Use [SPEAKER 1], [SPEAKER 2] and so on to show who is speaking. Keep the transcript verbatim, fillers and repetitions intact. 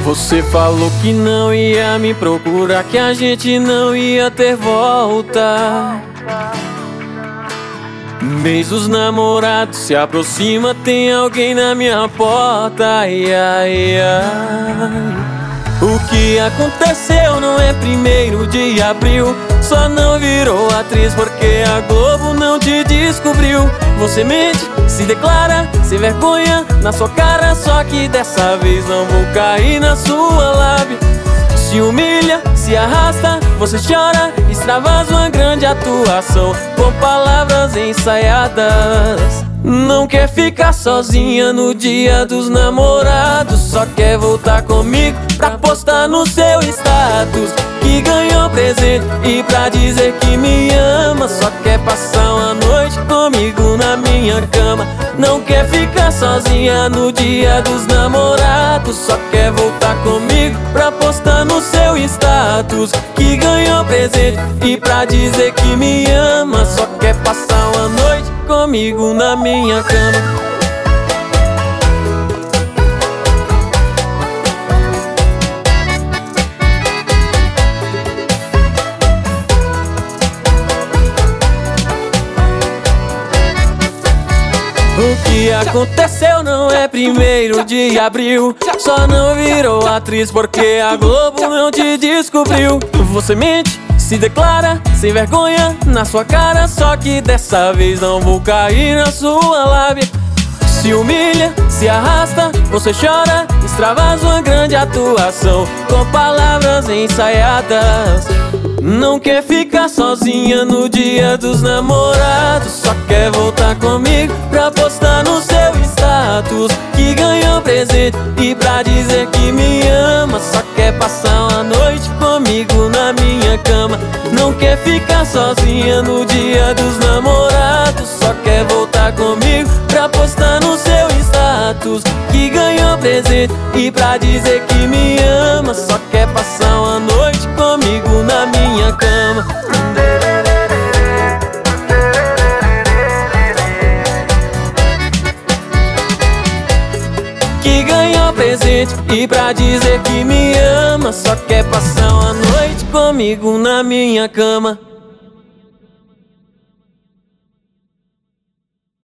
[SPEAKER 1] Você falou que não ia me procurar, que a gente não ia ter volta. Mês os namorados se aproxima, tem alguém na minha porta. Ai, ai, ai. O que aconteceu não é primeiro de abril. Só não virou atriz porque a Globo não te descobriu. Você mente, se declara, sem vergonha na sua cara. Só que dessa vez não vou cair na sua lábia. Se humilha, se arrasta, você chora, extravasa uma grande atuação com palavras ensaiadas. Não quer ficar sozinha no dia dos namorados, só quer voltar comigo pra postar no seu status que ganhou presente e pra dizer que me ama. Só quer passar uma noite comigo na minha cama. Não quer ficar sozinha no dia dos namorados, só quer voltar comigo pra postar no seu status que ganhou presente e pra dizer que me ama. Só quer passar uma noite comigo na minha cama. O que aconteceu não é primeiro de abril. Só não virou atriz porque a Globo não te descobriu. Você mente, se declara, sem vergonha na sua cara. Só que dessa vez não vou cair na sua lábia. Se humilha, se arrasta, você chora, extravasa uma grande atuação com palavras ensaiadas. Não quer ficar sozinha no dia dos namorados, só quer voltar comigo pra postar no seu status que ganhou presente e pra dizer que me ama. Só quer passar uma noite comigo na minha cama. Não quer ficar sozinha no dia dos namorados, só quer voltar comigo pra postar no seu status que ganhou presente e pra dizer que me ama. Só quer passar uma noite comigo na minha cama. Que ganhou presente e pra dizer que me ama. Só quer passar uma noite comigo na minha cama.